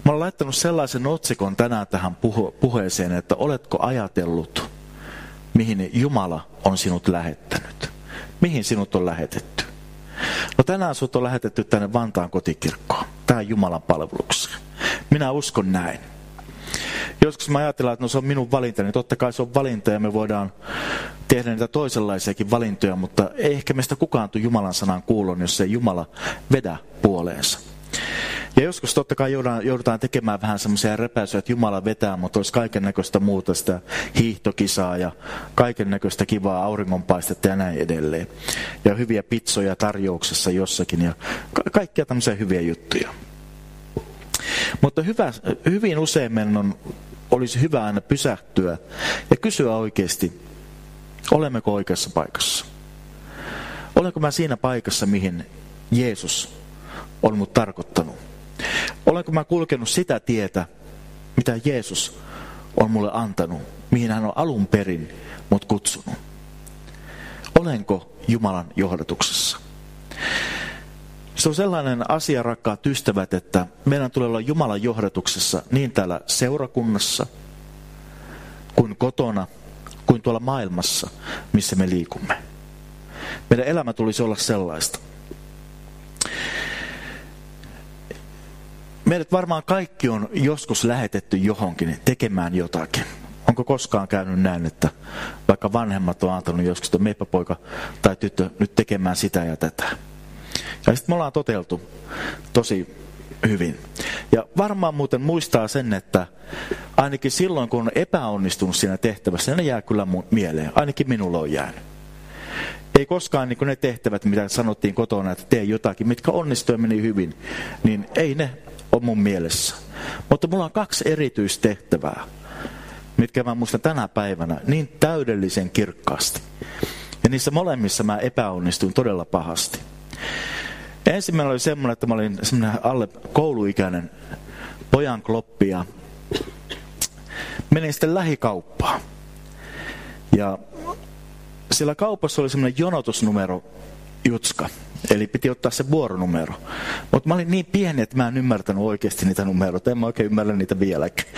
Mä olen laittanut sellaisen otsikon tänään tähän puheeseen, että oletko ajatellut, mihin Jumala on sinut lähettänyt? Mihin sinut on lähetetty? No tänään sinut on lähetetty tänne Vantaan kotikirkkoon, tähän Jumalan palvelukseen. Minä uskon näin. Joskus mä ajatellaan, että no se on minun valinta, niin totta kai se on valinta ja me voidaan tehdä niitä toisenlaisiakin valintoja, mutta ei ehkä meistä kukaan tule Jumalan sanan kuulon, jos ei Jumala vedä puoleensa. Ja joskus totta kai joudutaan tekemään vähän semmoisia repäisyjä, että Jumala vetää, mutta olisi kaiken näköistä muuta, sitä hiihtokisaa ja kaiken näköistä kivaa auringonpaistetta ja näin edelleen. Ja hyviä pitsoja tarjouksessa jossakin ja kaikkia tämmöisiä hyviä juttuja. Mutta hyvin usein meidän olisi hyvä aina pysähtyä ja kysyä oikeasti, olemmeko oikeassa paikassa? Olenko mä siinä paikassa, mihin Jeesus on mut tarkoittanut? Olenko mä kulkenut sitä tietä, mitä Jeesus on mulle antanut, mihin hän on alun perin mut kutsunut? Olenko Jumalan johdatuksessa? Se on sellainen asia, rakkaat ystävät, että meidän tulee olla Jumalan johdatuksessa niin täällä seurakunnassa, kuin kotona, kuin tuolla maailmassa, missä me liikumme. Meidän elämä tulisi olla sellaista. Meidät varmaan kaikki on joskus lähetetty johonkin tekemään jotakin. Onko koskaan käynyt näin, että vaikka vanhemmat on antanut joskus, että meipä poika tai tyttö nyt tekemään sitä ja tätä. Ja sitten me ollaan toteltu tosi hyvin. Ja varmaan muuten muistaa sen, että ainakin silloin kun on epäonnistunut siinä tehtävässä, ne jää kyllä mieleen. Ainakin minulla on jäänyt. Ei koskaan niin kuin ne tehtävät, mitä sanottiin kotona, että tee jotakin, mitkä onnistui ja meni hyvin, niin ei ne ole mun mielessä. Mutta mulla on 2 erityistehtävää, mitkä mä muistan tänä päivänä niin täydellisen kirkkaasti. Ja niissä molemmissa mä epäonnistuin todella pahasti. Ensimmäinen oli semmoinen, että mä olin semmoinen alle kouluikäinen pojan kloppi ja menin sitten lähikauppaan. Ja siellä kaupassa oli semmoinen jonotusnumero jutska, eli piti ottaa se vuoronumero. Mutta mä olin niin pieni, että mä en ymmärtänyt oikeasti niitä numeroita, en mä oikein ymmärrä niitä vieläkään.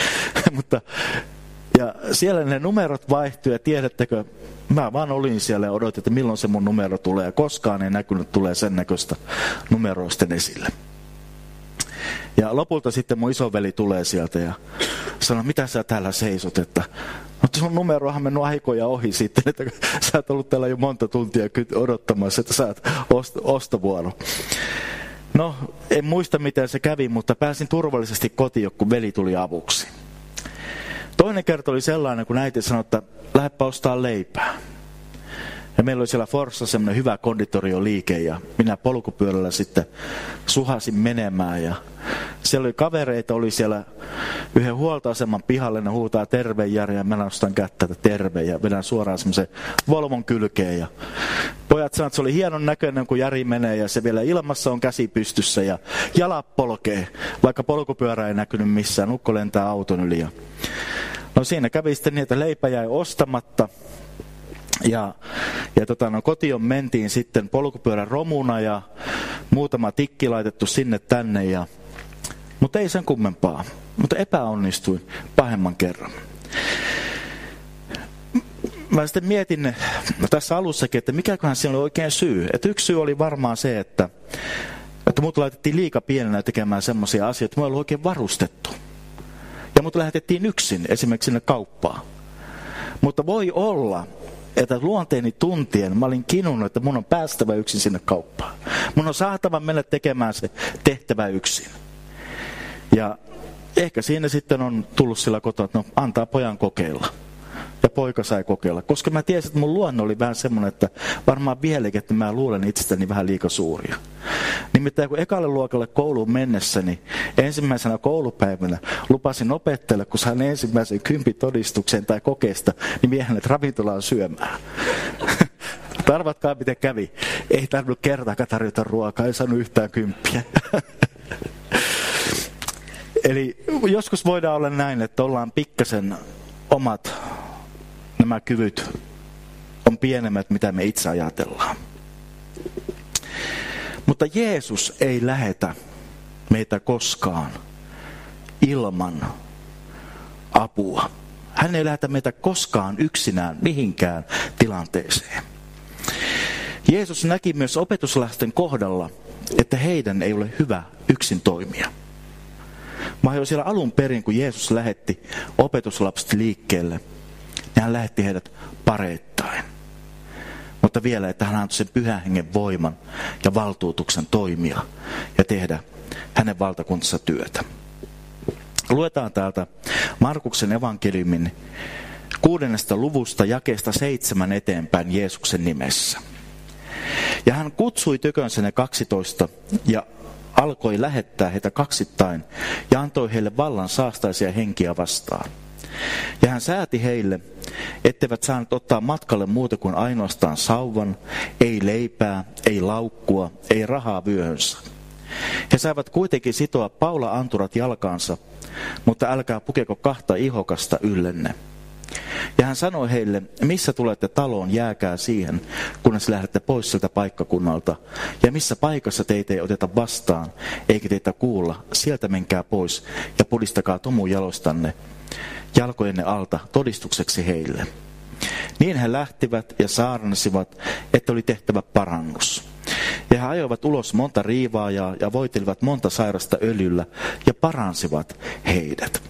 Ja siellä ne numerot vaihtui ja tiedättekö, mä vaan olin siellä ja odotin, että milloin se mun numero tulee. Ja koskaan ei näkynyt, tulee sen näköistä numeroista esille. Ja lopulta sitten mun isoveli tulee sieltä ja sanoo, mitä sä täällä seisot, että no sun numerohan mennyt aikoja ohi sitten, että sä oot ollut täällä jo monta tuntia odottamassa, että saat ostovuoro. No, en muista miten se kävi, mutta pääsin turvallisesti kotiin, kun veli tuli avuksi. Toinen kerta oli sellainen, kun äiti sanoi, että lähdepä ostaa leipää. Ja meillä oli siellä Forssa semmoinen hyvä konditorio-liike ja minä polkupyörällä sitten suhasin menemään. Ja siellä oli kavereita, oli siellä yhden huoltoaseman pihalle, ne huutaa terve Jari ja mä nostan kättä, että terve ja vedän suoraan semmoisen Volvon kylkeen. Ja pojat sanoivat, että se oli hienon näköinen, kun Jari menee ja se vielä ilmassa on käsi pystyssä ja jalat polkee, vaikka polkupyörä ei näkynyt missään, ukko lentää auton yli. No siinä kävi sitten niin, että leipä jäi ostamatta. Ja kotiin mentiin sitten polkupyörän romuna ja muutama tikki laitettu sinne tänne. Mutta ei sen kummempaa. Mutta epäonnistuin pahemman kerran. Mä sitten mietin tässä alussakin, että mikäköhän siinä oli oikein syy. Että yksi syy oli varmaan se, että mut laitettiin liika pienenä tekemään semmoisia asioita, että mä olin oikein varustettu. Ja mut lähetettiin yksin esimerkiksi sinne kauppaan. Mutta voi olla, että luonteeni tuntien mä olin kinunut, että mun on päästävä yksin sinne kauppaan. Mun on saatava mennä tekemään se tehtävä yksin. Ja ehkä siinä sitten on tullut sillä kotona, että no antaa pojan kokeilla. Ja poika sai kokeilla. Koska mä tiesin, että mun luonne oli vähän semmoinen, että varmaan vieläkin, että mä luulen itsestäni vähän liika suuria. Nimittäin kun ekalle luokalle kouluun mennessä, niin ensimmäisenä koulupäivänä lupasin opettajalle, kun sain ensimmäisen 10 todistuksen tai kokeesta, niin vien hänet ravintolaan syömään. Arvatkaa miten kävi. Ei tarvinnut kertaakaan tarjota ruokaa, ei saanut yhtään 10. Eli joskus voidaan olla näin, että ollaan pikkasen omat nämä kyvyt on pienemmät, mitä me itse ajatellaan. Mutta Jeesus ei lähetä meitä koskaan ilman apua. Hän ei lähetä meitä koskaan yksinään mihinkään tilanteeseen. Jeesus näki myös opetuslasten kohdalla, että heidän ei ole hyvä yksin toimia. Vaan jo siellä alun perin, kun Jeesus lähetti opetuslapset liikkeelle, niin hän lähetti heidät pareittain. Mutta vielä, että hän antoi sen Pyhän Hengen voiman ja valtuutuksen toimia ja tehdä hänen valtakuntansa työtä. Luetaan täältä Markuksen evankeliumin 6. luvusta jakeesta 7 eteenpäin Jeesuksen nimessä. Ja hän kutsui tykönsä ne 12 ja alkoi lähettää heitä kaksittain ja antoi heille vallan saastaisia henkiä vastaan. Ja hän sääti heille, etteivät saaneet ottaa matkalle muuta kuin ainoastaan sauvan, ei leipää, ei laukkua, ei rahaa vyöhönsä. He saivat kuitenkin sitoa paula-anturat jalkaansa, mutta älkää pukeko 2 ihokasta yllenne. Ja hän sanoi heille, missä tulette taloon, jääkää siihen, kunnes lähdette pois sieltä paikkakunnalta. Ja missä paikassa teitä ei oteta vastaan, eikä teitä kuulla, sieltä menkää pois ja pudistakaa tomun jalostanne jalkojenne alta todistukseksi heille. Niin he lähtivät ja saarnasivat, että oli tehtävä parannus. Ja he ajoivat ulos monta riivaajaa ja voitelivat monta sairasta öljyllä ja paransivat heidät.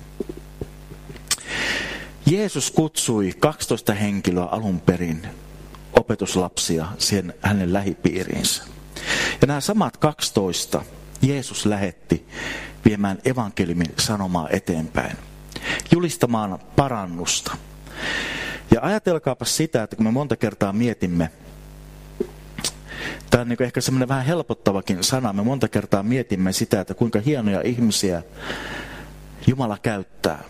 Jeesus kutsui 12 henkilöä alun perin opetuslapsia siihen hänen lähipiiriinsä. Ja nämä samat 12 Jeesus lähetti viemään evankeliumin sanomaa eteenpäin, julistamaan parannusta. Ja ajatelkaapa sitä, että kun me monta kertaa mietimme, tämä on niin ehkä semmoinen vähän helpottavakin sana, me monta kertaa mietimme sitä, että kuinka hienoja ihmisiä Jumala käyttää.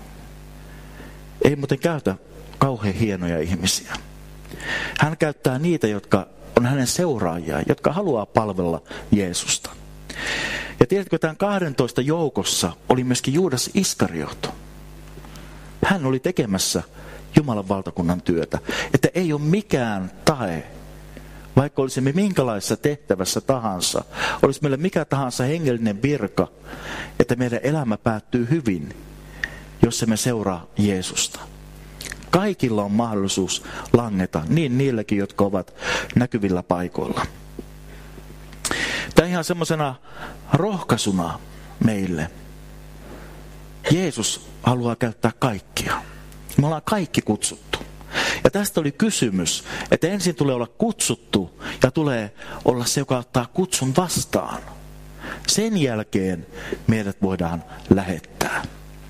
Ei muuten käytä kauhean hienoja ihmisiä. Hän käyttää niitä, jotka on hänen seuraajia, jotka haluaa palvella Jeesusta. Ja tiedätkö, tämän 12 joukossa oli myöskin Juudas Iskariot. Hän oli tekemässä Jumalan valtakunnan työtä. Että ei ole mikään tae, vaikka olisimme minkälaisessa tehtävässä tahansa, olisi meillä mikä tahansa hengellinen virka, että meidän elämä päättyy hyvin, jos emme seuraa Jeesusta. Kaikilla on mahdollisuus langeta, niin niilläkin, jotka ovat näkyvillä paikoilla. Tämä ihan semmoisena rohkaisuna meille. Jeesus haluaa käyttää kaikkia. Me ollaan kaikki kutsuttu. Ja tästä oli kysymys, että ensin tulee olla kutsuttu ja tulee olla se, joka ottaa kutsun vastaan. Sen jälkeen meidät voidaan lähettää.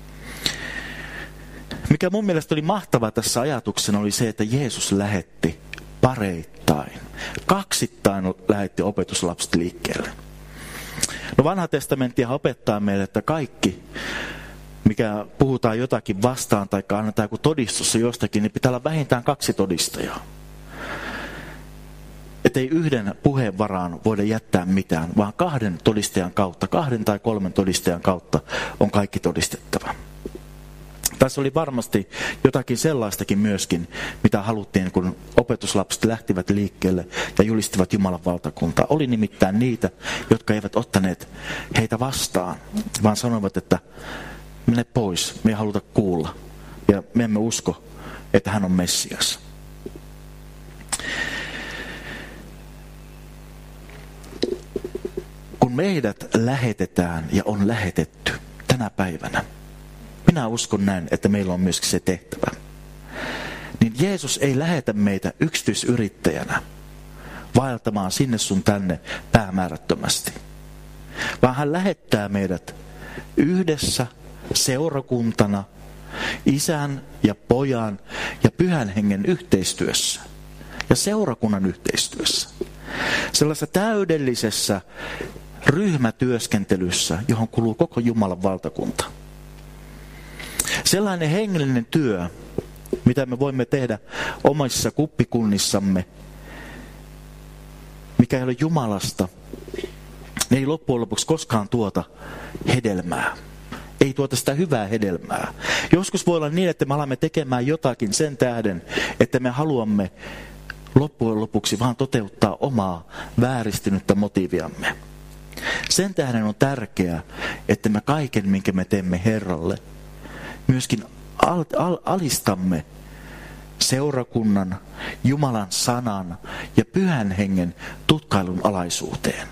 Mikä mun mielestä oli mahtavaa tässä ajatuksena oli se, että Jeesus lähetti pareittain. Kaksittain lähetti opetuslapset liikkeelle. No vanha testamenttihan opettaa meille, että kaikki, mikä puhutaan jotakin vastaan tai annetaan joku todistus jostakin, niin pitää olla vähintään 2 todistajaa. Että ei yhden puheen varaan voida jättää mitään, vaan 2 todistajan kautta, 2 tai 3 todistajan kautta on kaikki todistettava. Tässä oli varmasti jotakin sellaistakin myöskin, mitä haluttiin, kun opetuslapset lähtivät liikkeelle ja julistivat Jumalan valtakuntaa. Oli nimittäin niitä, jotka eivät ottaneet heitä vastaan, vaan sanoivat, että mene pois, me ei haluta kuulla ja me emme usko, että hän on Messias. Kun meidät lähetetään ja on lähetetty tänä päivänä, minä uskon näin, että meillä on myöskin se tehtävä. Niin Jeesus ei lähetä meitä yksityisyrittäjänä vaeltamaan sinne sun tänne päämäärättömästi. Vaan hän lähettää meidät yhdessä seurakuntana, Isän ja Pojan ja Pyhän Hengen yhteistyössä ja seurakunnan yhteistyössä. Sellaisessa täydellisessä ryhmätyöskentelyssä, johon kuluu koko Jumalan valtakunta. Sellainen hengellinen työ, mitä me voimme tehdä omissa kuppikunnissamme, mikä ei ole Jumalasta, ei loppujen lopuksi koskaan tuota hedelmää. Ei tuota sitä hyvää hedelmää. Joskus voi olla niin, että me alamme tekemään jotakin sen tähden, että me haluamme loppujen lopuksi vaan toteuttaa omaa vääristynyttä motiiviamme. Sen tähden on tärkeää, että me kaiken, minkä me teemme Herralle, myöskin alistamme seurakunnan, Jumalan sanan ja Pyhän Hengen tutkailun alaisuuteen.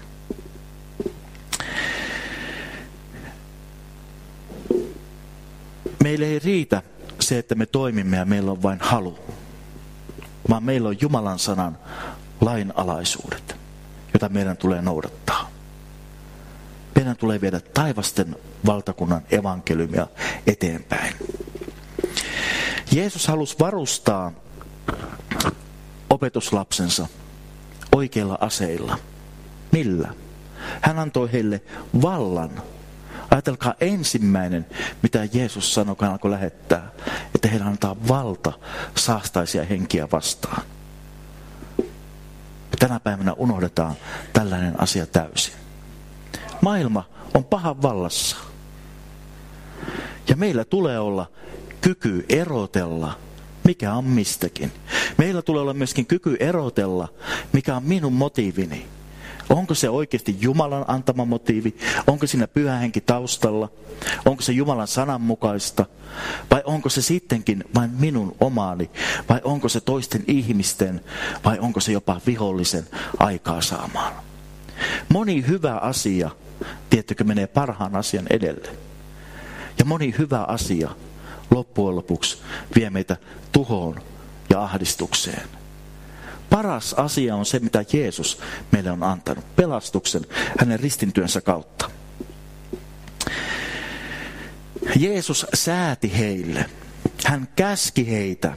Meille ei riitä se, että me toimimme ja meillä on vain halu, vaan meillä on Jumalan sanan lainalaisuudet, jota meidän tulee noudattaa. Meidän tulee viedä taivasten valtakunnan evankeliumia eteenpäin. Jeesus halusi varustaa opetuslapsensa oikeilla aseilla. Millä? Hän antoi heille vallan. Ajatelkaa ensimmäinen, mitä Jeesus sanoi, kun hän alkoi lähettää, että heillä antaa valta saastaisia henkiä vastaan. Tänä päivänä unohdetaan tällainen asia täysin. Maailma on pahan vallassa. Ja meillä tulee olla kyky erotella, mikä on mistäkin. Meillä tulee olla myöskin kyky erotella, mikä on minun motiivini. Onko se oikeasti Jumalan antama motiivi? Onko siinä Pyhä Henki taustalla? Onko se Jumalan sanan mukaista? Vai onko se sittenkin vain minun omaani? Vai onko se toisten ihmisten? Vai onko se jopa vihollisen aikaa saamaan? Moni hyvä asia, tiedättekö, menee parhaan asian edelle. Ja moni hyvä asia loppujen lopuksi vie meitä tuhoon ja ahdistukseen. Paras asia on se, mitä Jeesus meille on antanut. Pelastuksen hänen ristintyönsä kautta. Jeesus sääti heille. Hän käski heitä,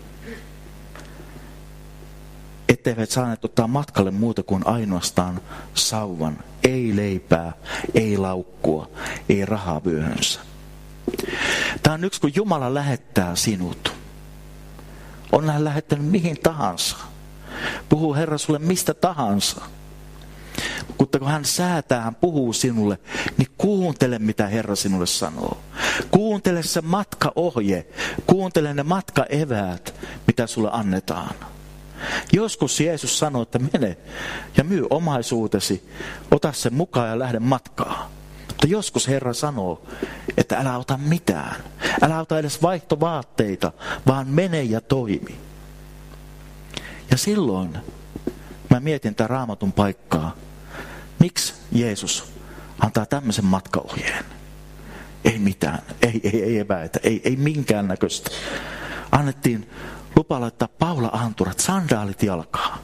etteivät saaneet ottaa matkalle muuta kuin ainoastaan sauvan. Ei leipää, ei laukkua, ei rahaa vyöhönsä. Tämä on yksi, kun Jumala lähettää sinut. On hän lähettänyt mihin tahansa. Puhuu Herra sulle mistä tahansa. Mutta kun hän säätää, hän puhuu sinulle, niin kuuntele mitä Herra sinulle sanoo. Kuuntele se matkaohje, kuuntele ne matkaeväät, mitä sulle annetaan. Joskus Jeesus sanoo, että mene ja myy omaisuutesi, ota sen mukaan ja lähde matkaan. Mutta joskus Herra sanoo, että älä ota mitään. Älä ota edes vaihtovaatteita, vaan mene ja toimi. Ja silloin mä mietin tämän Raamatun paikkaa. Miksi Jeesus antaa tämmöisen matkaohjeen? Ei mitään, ei eväitä, ei minkäännäköistä. Annettiin lupa laittaa paula-anturat, sandaalit jalkaan.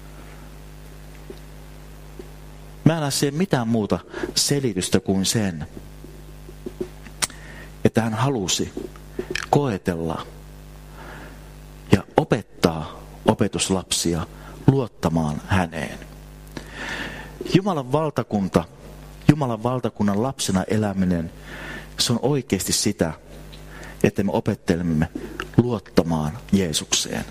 Mä en näe siihen mitään muuta selitystä kuin sen, että hän halusi koetella ja opettaa opetuslapsia luottamaan häneen. Jumalan valtakunnan lapsena eläminen, se on oikeasti sitä, että me opettelemme luottamaan Jeesukseen.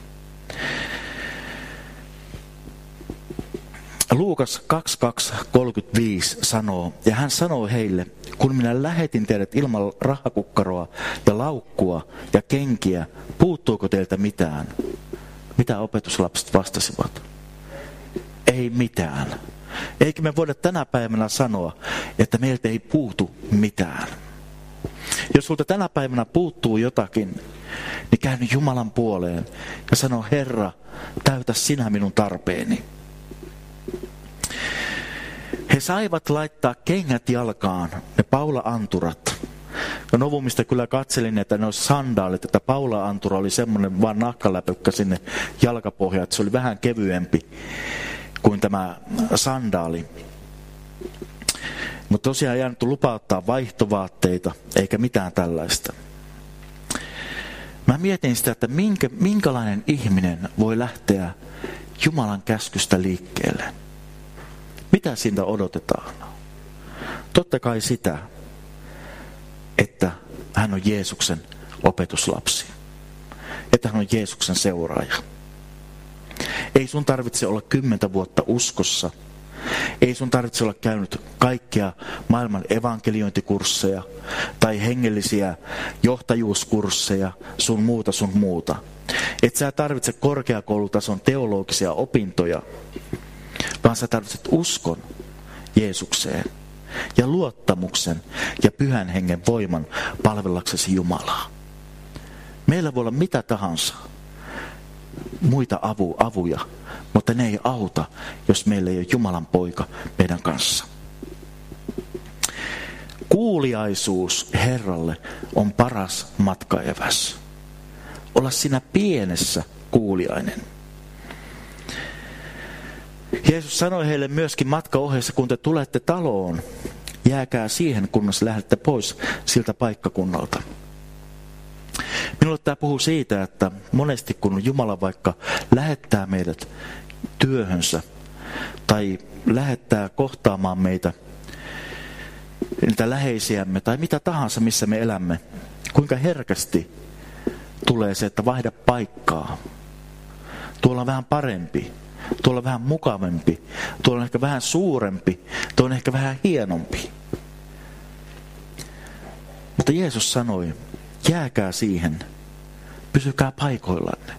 Luukas 22:35 sanoo, ja hän sanoo heille, kun minä lähetin teidät ilman rahakukkaroa ja laukkua ja kenkiä, puuttuuko teiltä mitään? Mitä opetuslapset vastasivat? Ei mitään. Eikö me voida tänä päivänä sanoa, että meiltä ei puutu mitään? Jos sulta tänä päivänä puuttuu jotakin, niin käänny Jumalan puoleen ja sano, Herra, täytä sinä minun tarpeeni. He saivat laittaa kengät jalkaan, ne paula-anturat. No Novumista kyllä katselin, että ne olisi sandaalit, että paula-antura oli semmoinen vaan nahkaläpykkä sinne jalkapohjaan, että se oli vähän kevyempi kuin tämä sandaali. Mutta tosiaan ei annettu lupa ottaa vaihtovaatteita, eikä mitään tällaista. Mä mietin sitä, että minkälainen ihminen voi lähteä Jumalan käskystä liikkeelle. Mitä siitä odotetaan? Totta kai sitä, että hän on Jeesuksen opetuslapsi. Että hän on Jeesuksen seuraaja. Ei sun tarvitse olla 10 vuotta uskossa. Ei sun tarvitse olla käynyt kaikkia maailman evankeliointikursseja tai hengellisiä johtajuuskursseja, sun muuta. Et sä tarvitse korkeakoulutason teologisia opintoja, vaan sä tarvitset uskon Jeesukseen. ja luottamuksen ja Pyhän Hengen voiman palvellaksesi Jumalaa. Meillä voi olla mitä tahansa muita avuja, mutta ne ei auta, jos meillä ei ole Jumalan poika meidän kanssa. Kuuliaisuus Herralle on paras matkaeväs. Olla siinä pienessä kuuliainen. Jeesus sanoi heille myöskin matkaohjeessa, kun te tulette taloon, jääkää siihen, kunnes lähdette pois siltä paikkakunnalta. Minulle tämä puhuu siitä, että monesti kun Jumala vaikka lähettää meidät työhönsä tai lähettää kohtaamaan meitä, niitä läheisiämme tai mitä tahansa, missä me elämme, kuinka herkästi tulee se, että vaihda paikkaa. Tuolla on vähän parempi, tuolla on vähän mukavampi, tuolla on ehkä vähän suurempi, tuolla on ehkä vähän hienompi. Mutta Jeesus sanoi, jääkää siihen, pysykää paikoillanne.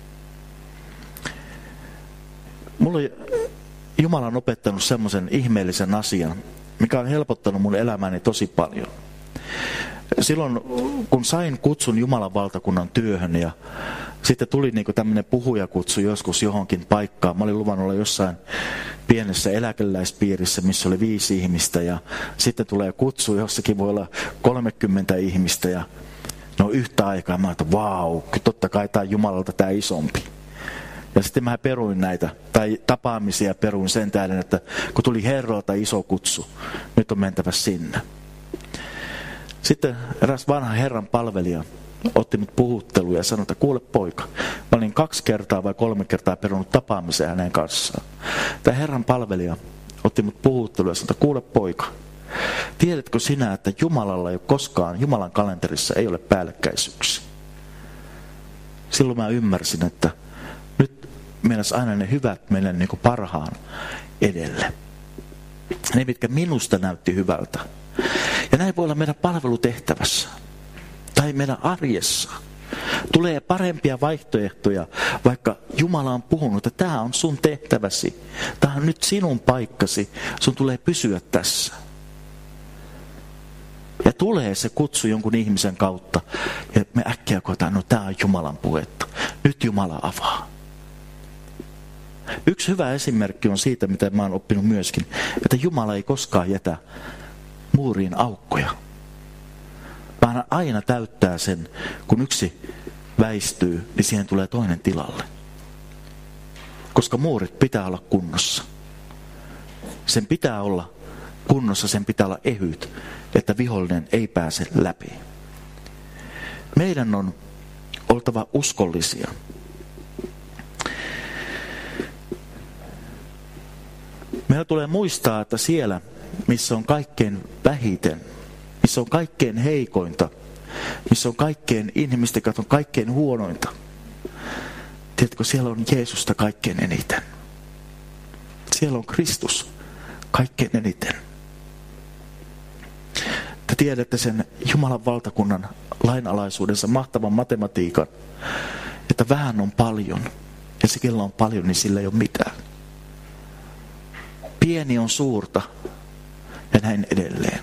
Mulle Jumala on opettanut semmoisen ihmeellisen asian, mikä on helpottanut mun elämäni tosi paljon. Silloin, kun sain kutsun Jumalan valtakunnan työhön ja sitten tuli niin kuin tämmöinen puhujakutsu joskus johonkin paikkaan. Mä olin luvannut olla jossain pienessä eläkeläispiirissä, missä oli 5 ihmistä ja sitten tulee kutsu, jossakin voi olla 30 ihmistä ja no yhtä aikaa mä ajattelin, vau, totta kai tää on Jumalalta tää isompi. Ja sitten mä peruin näitä, tai tapaamisia peruin sen tähden, että kun tuli Herralta iso kutsu, nyt on mentävä sinne. Sitten eräs vanha Herran palvelija otti mut puhutteluun ja sanoi, että kuule poika, mä olin 2 kertaa vai 3 kertaa perunut tapaamisen hänen kanssaan. Tämä Herran palvelija otti mut puhutteluun ja sanoi, että kuule poika, tiedätkö sinä, että Jumalalla ei ole koskaan, Jumalan kalenterissa ei ole päällekkäisyyksiä. Silloin mä ymmärsin, että nyt mennäs aina ne hyvät mennä niin kuin parhaan edelle. Ne, mitkä minusta näytti hyvältä. Ja näin voi olla meidän palvelutehtävässä. Tai meidän arjessa. Tulee parempia vaihtoehtoja, vaikka Jumala on puhunut, että tämä on sun tehtäväsi. Tämä on nyt sinun paikkasi. Sun tulee pysyä tässä. Ja tulee se kutsu jonkun ihmisen kautta. Ja me äkkiä koetaan, no tämä on Jumalan puhetta. Nyt Jumala avaa. Yksi hyvä esimerkki on siitä, mitä mä oon oppinut myöskin, että Jumala ei koskaan jätä muuriin aukkoja, vaan aina täyttää sen, kun yksi väistyy, niin siihen tulee toinen tilalle. Koska muurit pitää olla kunnossa. Sen pitää olla kunnossa, sen pitää olla ehyt, että vihollinen ei pääse läpi. Meidän on oltava uskollisia. Meillä tulee muistaa, että siellä, missä on kaikkein vähiten, missä on kaikkein heikointa, missä on kaikkein ihmisten katon kaikkein huonointa. Tiedätkö, siellä on Jeesusta kaikkein eniten. Siellä on Kristus kaikkein eniten. Te tiedätte sen Jumalan valtakunnan lainalaisuudensa mahtavan matematiikan, että vähän on paljon, ja se, kellä on paljon, niin sillä ei ole mitään. Pieni on suurta, ja näin edelleen.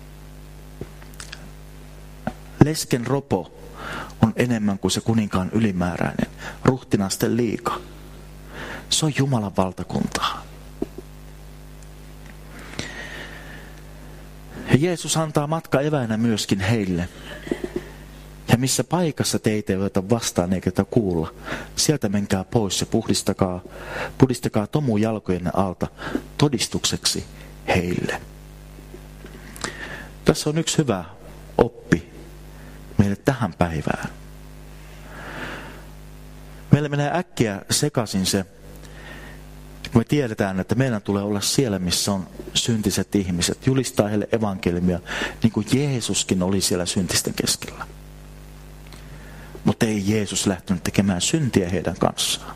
Lesken ropo on enemmän kuin se kuninkaan ylimääräinen, ruhtinasten liika. Se on Jumalan valtakuntaa. Ja Jeesus antaa matkaeväänä myöskin heille. Ja missä paikassa teitä ei voita vastaan eikä tätä kuulla, sieltä menkää pois ja puhdistakaa tomu jalkojenne alta todistukseksi heille. Tässä on yksi hyvä oppi meille tähän päivään. Meillä menee äkkiä sekaisin se, kun me tiedetään, että meidän tulee olla siellä, missä on syntiset ihmiset, julistaa heille evankeliumia, niin kuin Jeesuskin oli siellä syntisten keskellä. Mutta ei Jeesus lähtenyt tekemään syntiä heidän kanssaan.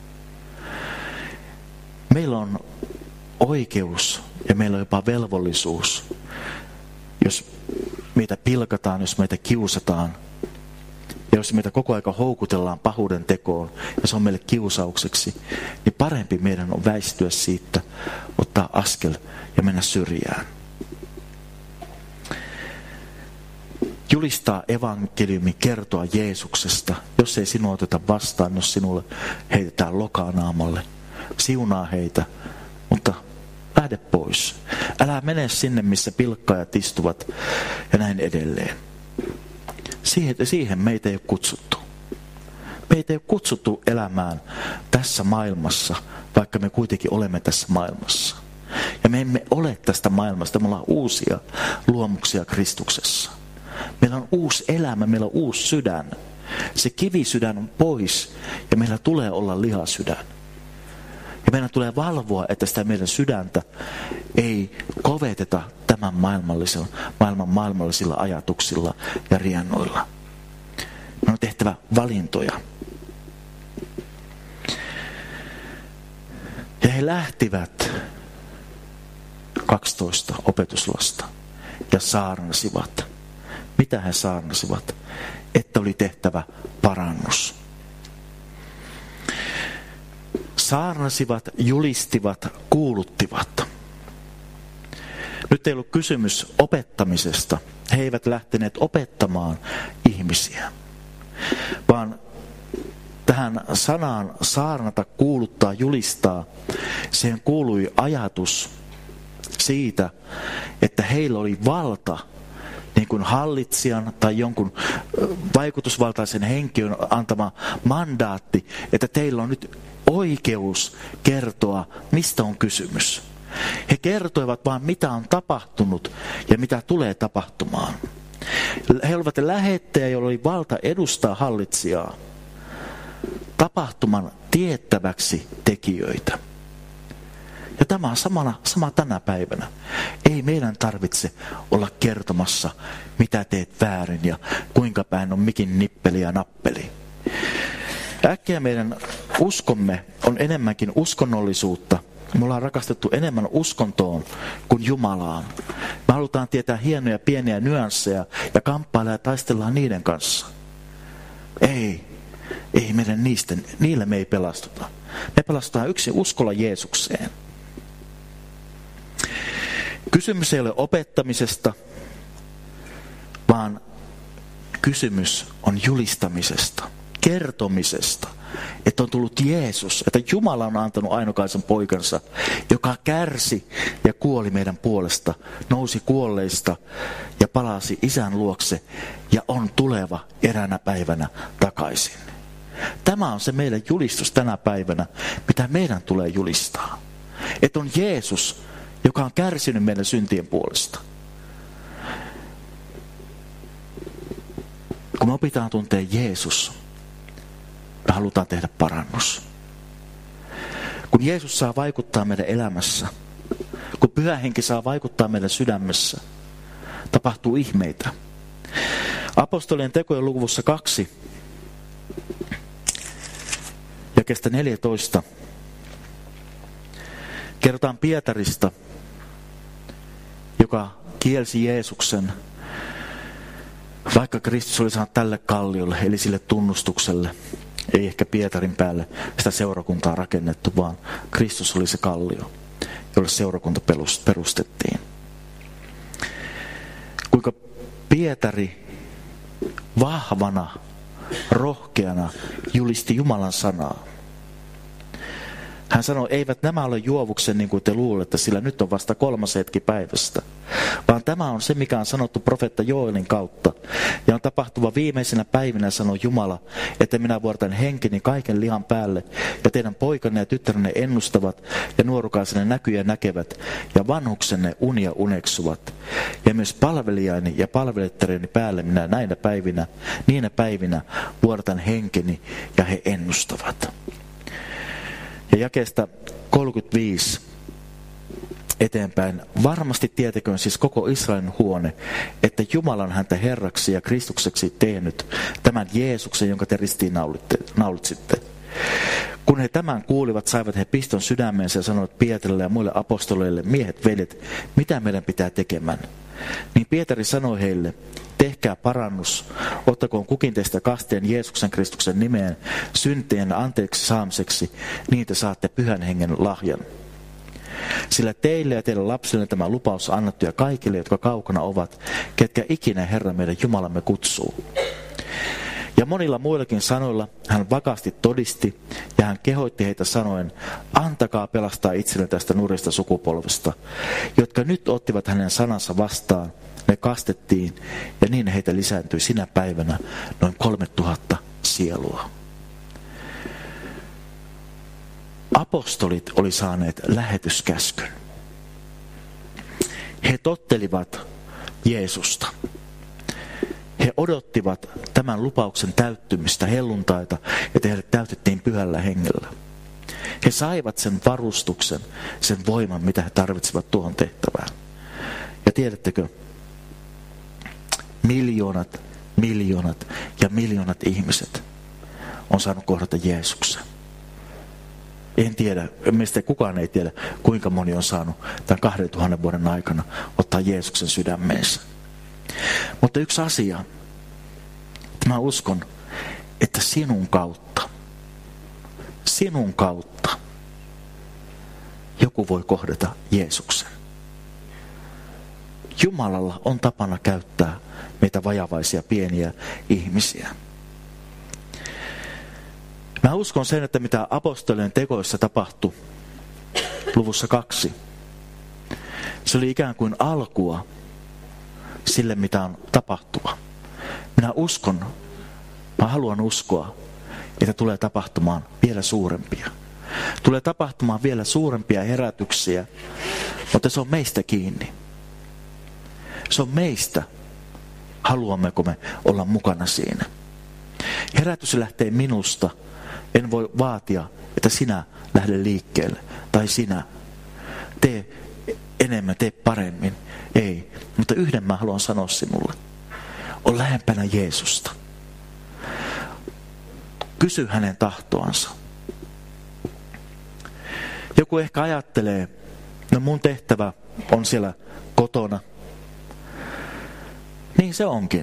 Meillä on oikeus ja meillä on jopa velvollisuus, jos meitä pilkataan, jos meitä kiusataan, ja jos meitä koko aika houkutellaan pahuuden tekoon, ja se on meille kiusaukseksi, niin parempi meidän on väistyä siitä, ottaa askel ja mennä syrjään. julistaa evankeliumi, kertoa Jeesuksesta, jos ei sinua oteta vastaan, jos sinulle heitetään lokaa naamalle. Siunaa heitä, mutta lähde pois. Älä mene sinne, missä pilkkaajat istuvat ja näin edelleen. Siihen meitä ei ole kutsuttu. Meitä ei ole kutsuttu elämään tässä maailmassa, vaikka me kuitenkin olemme tässä maailmassa. Ja me emme ole tästä maailmasta, me ollaan uusia luomuksia Kristuksessa. Meillä on uusi elämä, meillä on uusi sydän. Se kivisydän on pois ja meillä tulee olla lihasydän. Ja meidän tulee valvoa, että sitä meidän sydäntä ei koveteta tämän maailman maailmallisilla ajatuksilla ja riennoilla. Meidän on tehtävä valintoja. Ja he lähtivät 12 opetuslasta ja saarnasivat. Mitä he saarnasivat? Että oli tehtävä parannus. Saarnasivat, julistivat, kuuluttivat. Nyt ei ollut kysymys opettamisesta. He eivät lähteneet opettamaan ihmisiä, vaan tähän sanaan saarnata, kuuluttaa, julistaa, siihen kuului ajatus siitä, että heillä oli valta, niin kuin hallitsijan tai jonkun vaikutusvaltaisen henkilön antama mandaatti, että teillä on nyt oikeus kertoa, mistä on kysymys. He kertoivat vaan, mitä on tapahtunut ja mitä tulee tapahtumaan. He olivat lähettäjä, joilla oli valta edustaa hallitsijaa tapahtuman tiettäväksi tekijöitä. Ja tämä on sama tänä päivänä. Ei meidän tarvitse olla kertomassa, mitä teet väärin ja kuinka päin on mikin nippeli ja nappeli. Äkkiä meidän uskomme on enemmänkin uskonnollisuutta. Me ollaan rakastettu enemmän uskontoon kuin Jumalaan. Me halutaan tietää hienoja pieniä nyansseja ja kamppailla ja taistellaan niiden kanssa. Ei meidän niillä me ei pelastuta. Me pelastutaan yksin uskolla Jeesukseen. Kysymys ei ole opettamisesta, vaan kysymys on julistamisesta, kertomisesta, että on tullut Jeesus, että Jumala on antanut ainokaisen poikansa, joka kärsi ja kuoli meidän puolesta, nousi kuolleista ja palasi Isän luokse ja on tuleva eräänä päivänä takaisin. Tämä on se meidän julistus tänä päivänä, mitä meidän tulee julistaa. Että on Jeesus, joka on kärsinyt meidän syntien puolesta. Kun me opitaan tuntea Jeesus, me halutaan tehdä parannus. Kun Jeesus saa vaikuttaa meidän elämässä, kun Pyhä Henki saa vaikuttaa meidän sydämessä, tapahtuu ihmeitä. Apostolien tekojen luvussa 2, jakeesta 14, kerrotaan Pietarista, joka kielsi Jeesuksen, vaikka Kristus oli saanut tälle kalliolle, eli sille tunnustukselle. Ei ehkä Pietarin päälle sitä seurakuntaa rakennettu, vaan Kristus oli se kallio, jolle seurakunta perustettiin. Kuinka Pietari vahvana, rohkeana julisti Jumalan sanaa. Hän sanoi, eivät nämä ole juovuksen niin kuin te luulette, sillä nyt on vasta 3. hetki päivästä. Vaan tämä on se, mikä on sanottu profeetta Joelin kautta. Ja on tapahtuva viimeisenä päivinä, sanoi Jumala, että minä vuortan henkeni kaiken lihan päälle. Ja teidän poikanne ja tyttärenne ennustavat ja nuorukaisenne näkyjä näkevät. Ja vanhuksenne unia uneksuvat. Ja myös palvelijani ja palvelijattarieni päälle minä niinä päivinä vuortan henkeni ja he ennustavat. Ja jakeesta 35 eteenpäin. Varmasti tietäköön siis koko Israelin huone, että Jumala on häntä Herraksi ja Kristukseksi tehnyt tämän Jeesuksen, jonka te ristiin naulitsitte. Kun he tämän kuulivat, saivat he piston sydämeensä ja sanoivat Pietarille ja muille apostoleille, miehet, veljet, mitä meidän pitää tekemään? Niin Pietari sanoi heille, tehkää parannus, ottakoon kukin teistä kasteen Jeesuksen Kristuksen nimeen syntien anteeksi saamiseksi, niin te saatte Pyhän Hengen lahjan. Sillä teille ja teidän lapsille tämä lupaus on annettu ja kaikille, jotka kaukana ovat, ketkä ikinä Herra meidän Jumalamme kutsuu. Ja monilla muillakin sanoilla hän vakaasti todisti ja hän kehoitti heitä sanoen, antakaa pelastaa itselle tästä nurjasta sukupolvesta, jotka nyt ottivat hänen sanansa vastaan, ne kastettiin ja niin heitä lisääntyi sinä päivänä noin 3000 sielua. Apostolit oli saaneet lähetyskäskyn. He tottelivat Jeesusta. He odottivat tämän lupauksen täyttymistä helluntaita, että heidät täytettiin pyhällä hengellä. He saivat sen varustuksen, sen voiman, mitä he tarvitsivat tuohon tehtävään. Ja tiedättekö, miljoonat ja miljoonat ihmiset on saanut kohdata Jeesuksen. En tiedä, meistä kukaan ei tiedä, kuinka moni on saanut tämän 2000 vuoden aikana ottaa Jeesuksen sydämeensä. Mutta yksi asia, että mä uskon, että sinun kautta joku voi kohdata Jeesuksen. Jumalalla on tapana käyttää meitä vajavaisia pieniä ihmisiä. Mä uskon sen, että mitä apostolien tekoissa tapahtui luvussa 2, se oli ikään kuin alkua sille, mitä on tapahtuva. Mä haluan uskoa, että tulee tapahtumaan vielä suurempia. Tulee tapahtumaan vielä suurempia herätyksiä, mutta se on meistä kiinni. Se on meistä, haluammeko me olla mukana siinä. Herätys lähtee minusta. En voi vaatia, että sinä lähde liikkeelle tai sinä tee enemmän, tee paremmin. Ei, mutta yhden mä haluan sanoa sinulle. On lähempänä Jeesusta. Kysy hänen tahtoansa. Joku ehkä ajattelee, no mun tehtävä on siellä kotona. Niin se onkin.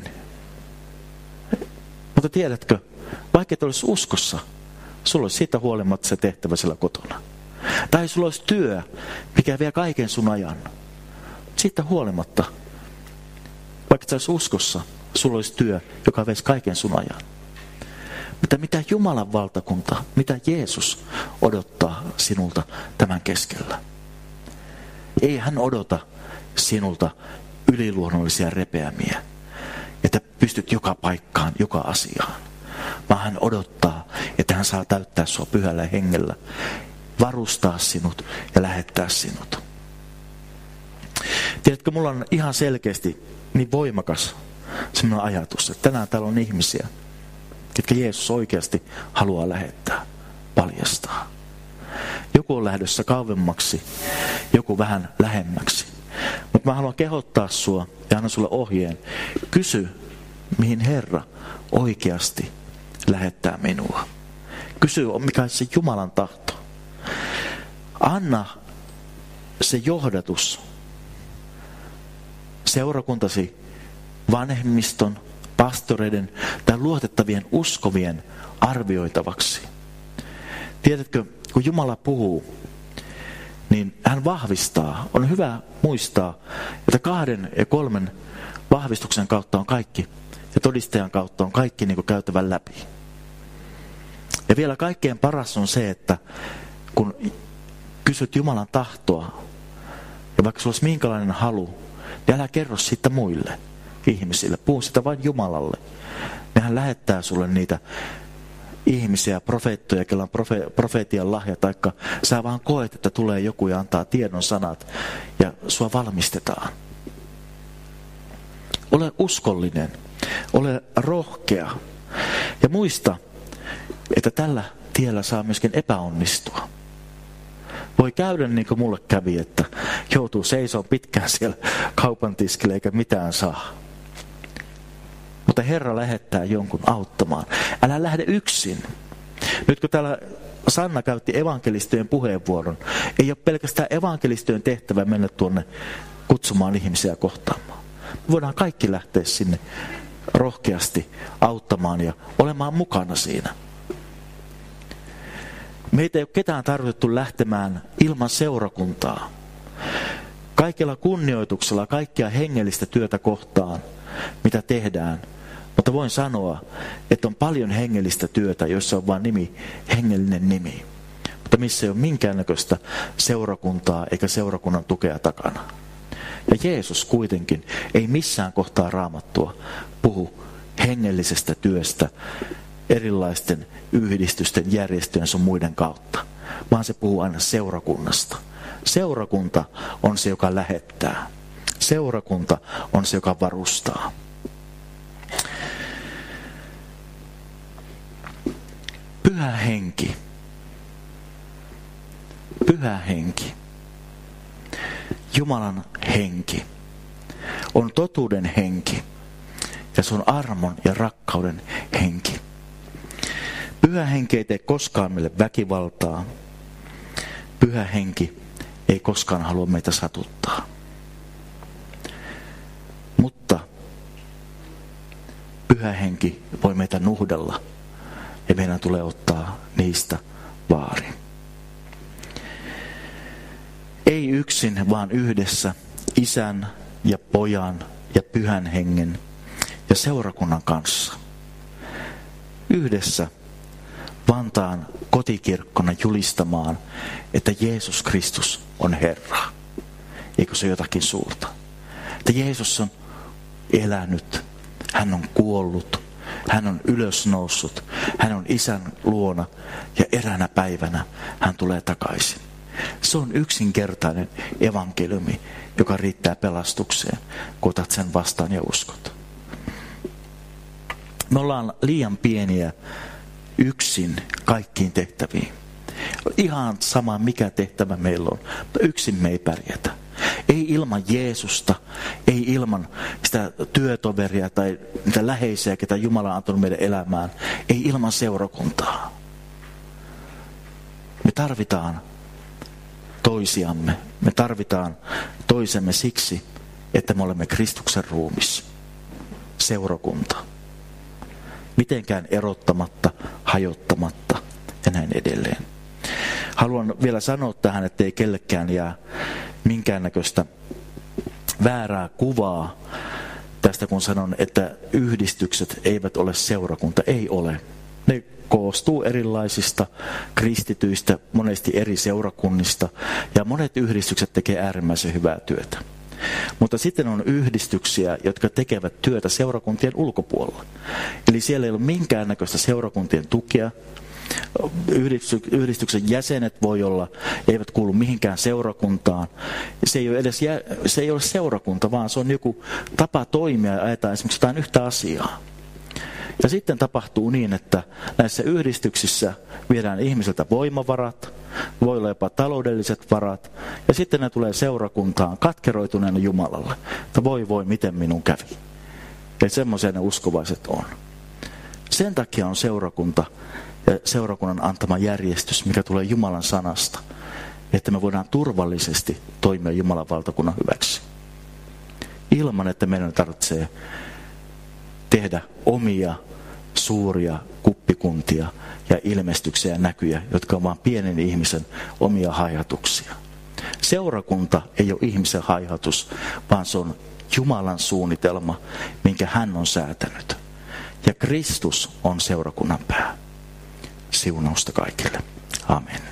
Mutta tiedätkö, vaikka et olisi uskossa, sulla olisi siitä huolimatta se tehtävä siellä kotona. Tai sulla olisi työ, mikä vie kaiken sun ajan. Siitä huolimatta, vaikka et olisi uskossa, sulla olisi työ, joka veisi kaiken sun ajan. Mutta mitä Jumalan valtakunta, mitä Jeesus odottaa sinulta tämän keskellä? Ei hän odota sinulta yliluonnollisia repeämiä, että pystyt joka paikkaan, joka asiaan. Vaan hän odottaa, että hän saa täyttää sua pyhällä hengellä, varustaa sinut ja lähettää sinut. Tiedätkö, mulla on ihan selkeästi niin voimakas sellainen ajatus, että tänään täällä on ihmisiä, jotka Jeesus oikeasti haluaa lähettää, paljastaa. Joku on lähdössä kauemmaksi, joku vähän lähemmäksi. Mutta mä haluan kehottaa sua ja anna sulle ohjeen. Kysy, mihin Herra oikeasti lähettää minua. Kysy, mikä on se Jumalan tahto. Anna se johdatus seurakuntasi vanhemmiston, pastoreiden tai luotettavien uskovien arvioitavaksi. Tiedätkö, kun Jumala puhuu, niin hän vahvistaa. On hyvä muistaa, että 2 ja 3 vahvistuksen kautta on kaikki, ja todistajan kautta on kaikki niin kuin käytävän läpi. Ja vielä kaikkein paras on se, että kun kysyt Jumalan tahtoa, ja vaikka sulla olisi minkälainen halu, niin älä kerro siitä muille ihmisille. Puhu sitä vain Jumalalle. Ja hän lähettää sulle niitä ihmisiä, profeettoja, kellä on profeetian lahja, taikka sä vaan koet, että tulee joku ja antaa tiedon sanat, ja sua valmistetaan. Ole uskollinen, ole rohkea, ja muista, että tällä tiellä saa myöskin epäonnistua. Voi käydä niin kuin mulle kävi, että joutuu seisomaan pitkään siellä kaupan tiskille eikä mitään saa. Mutta Herra lähettää jonkun auttamaan. Älä lähde yksin. Nyt kun täällä Sanna käytti evankelistojen puheenvuoron, ei ole pelkästään evankelistojen tehtävä mennä tuonne kutsumaan ihmisiä kohtaamaan. Me voidaan kaikki lähteä sinne rohkeasti auttamaan ja olemaan mukana siinä. Meitä ei ole ketään tarvittu lähtemään ilman seurakuntaa. Kaikella kunnioituksella, kaikkia hengellistä työtä kohtaan, mitä tehdään. Mutta voin sanoa, että on paljon hengellistä työtä, jossa on vain nimi, hengellinen nimi. Mutta missä ei ole minkäännäköistä seurakuntaa eikä seurakunnan tukea takana. Ja Jeesus kuitenkin ei missään kohtaa Raamattua puhu hengellisestä työstä erilaisten yhdistysten, järjestöjen sun muiden kautta, vaan se puhuu aina seurakunnasta. Seurakunta on se, joka lähettää. Seurakunta on se, joka varustaa. Pyhä henki. Pyhä henki. Jumalan henki on totuuden henki ja se on armon ja rakkauden henki. Pyhä henki ei tee koskaan meille väkivaltaa. Pyhä henki ei koskaan halua meitä satuttaa. Mutta pyhä henki voi meitä nuhdella ja meidän tulee ottaa niistä vaari. Ei yksin, vaan yhdessä Isän ja Pojan ja Pyhän Hengen ja seurakunnan kanssa. Yhdessä Vantaan kotikirkkona julistamaan, että Jeesus Kristus on Herra. Eikö se jotakin suurta? Että Jeesus on elänyt, hän on kuollut, hän on ylösnoussut, hän on Isän luona ja eräänä päivänä hän tulee takaisin. Se on yksinkertainen evankeliumi, joka riittää pelastukseen, kun otat sen vastaan ja uskot. Me ollaan liian pieniä yksin kaikkiin tehtäviin. Ihan sama mikä tehtävä meillä on, mutta yksin me ei pärjätä. Ei ilman Jeesusta, ei ilman sitä työtoveria tai niitä läheisiä, ketä Jumala on antanut meidän elämään. Ei ilman seurakuntaa. Me tarvitaan toisiamme. Me tarvitaan toisemme siksi, että me olemme Kristuksen ruumis. Seurakunta. Mitenkään erottamatta, hajottamatta ja näin edelleen. Haluan vielä sanoa tähän, ettei kellekään jää minkäännäköistä väärää kuvaa tästä, kun sanon, että yhdistykset eivät ole seurakunta. Ei ole. Ne koostuu erilaisista kristityistä, monesti eri seurakunnista, ja monet yhdistykset tekee äärimmäisen hyvää työtä. Mutta sitten on yhdistyksiä, jotka tekevät työtä seurakuntien ulkopuolella. Eli siellä ei ole minkäännäköistä seurakuntien tukea. Yhdistyksen jäsenet voi olla, eivät kuulu mihinkään seurakuntaan. Se ei ole seurakunta, vaan se on joku tapa toimia ja ajetaan esimerkiksi jotain yhtä asiaa. Ja sitten tapahtuu niin, että näissä yhdistyksissä viedään ihmisiltä voimavarat, voi olla jopa taloudelliset varat, ja sitten ne tulee seurakuntaan katkeroituneena Jumalalle, että voi, miten minun kävi. Ja semmoisia ne uskovaiset on. Sen takia on seurakunta ja seurakunnan antama järjestys, mikä tulee Jumalan sanasta, että me voidaan turvallisesti toimia Jumalan valtakunnan hyväksi. Ilman, että meidän tarvitsee tehdä omia suuria kuppikuntia ja ilmestyksiä ja näkyjä, jotka on vain pienen ihmisen omia haihatuksia. Seurakunta ei ole ihmisen haihatus, vaan se on Jumalan suunnitelma, minkä hän on säätänyt. Ja Kristus on seurakunnan pää. Siunausta kaikille. Amen.